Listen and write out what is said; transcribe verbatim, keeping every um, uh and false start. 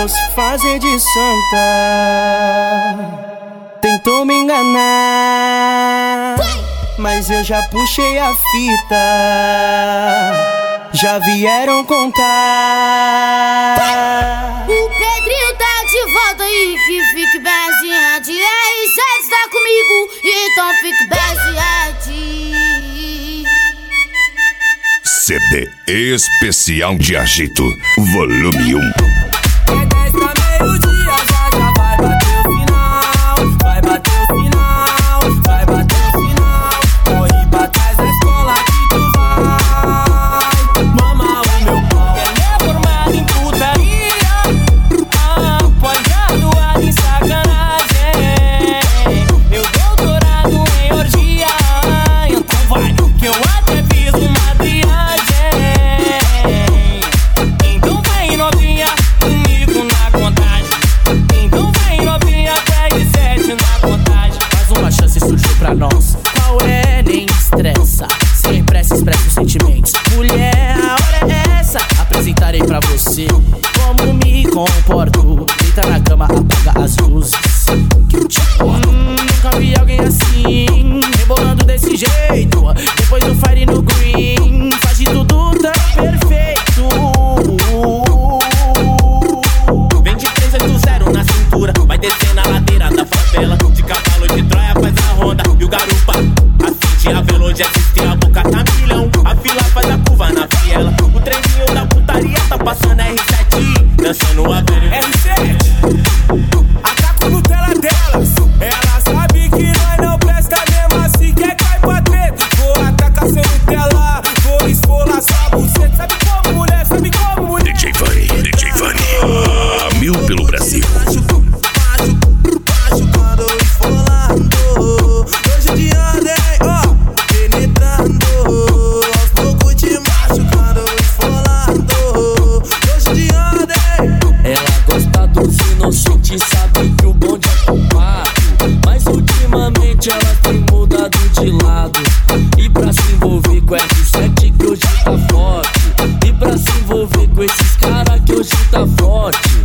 resolveu se fazer de santa. Tentou me enganar, mas eu já puxei a fita. Já vieram contar. O Pedrinho tá de volta aí, que fique bem ciente. E aí, cê está comigo, então fique bem ciente. C D especial de Agito, volume um. É dez pra meio-dia, já já vai bater o final. Vai bater o final, vai bater o final. Corre pra trás da escola que tu vai. Mama o meu pau. Ele é formado em putaria, ah, pós-graduado em sacanagem. Eu doutorado em orgia. Então vai, que eu até fiz uma triagem. Então vem novinha comigo na contagem. Então vem novinha, pegue sete na contagem. Mais uma chance surgiu pra nós. Qual é? Nem estressa. Sem pressa, expressa os sentimentos. Mulher, a hora é essa. Apresentarei pra você como me comporto. Deita na cama, apaga as luzes, que eu te corto. Hum, nunca vi alguém assim, rebolando desse jeito. Depois do fire no green, faz de tudo tão perfeito. Vem de três oito zero na cintura, vai descer na ladeira da favela. De cavalo de Troia faz a ronda e o garupa. Assim de Avelô, assiste a boca tá milhão. A fila faz a curva na fiela. O trenzinho da putaria tá passando R sete, dançando a ver R sete. Ataco no tela delas, ela sabe que nós não presta mesmo assim. Quer cair pra treta, vou atacar seu Nutella. Vou esfolar sua buceta. Sabe como mulher, sabe como mulher. D J Vani, D J Vani, a mil pelo Brasil. Machucando, esfolando. Hoje de andei, ó, penetrando. Aos poucos te machucando, esfolando. Hoje de andei. Ela gosta dos inocentes, sabe que o bonde é culpado. Mas ultimamente ela tem mudado de lado. E pra se envolver com R sete que hoje tá forte. E pra se envolver com esses caras que hoje tá forte.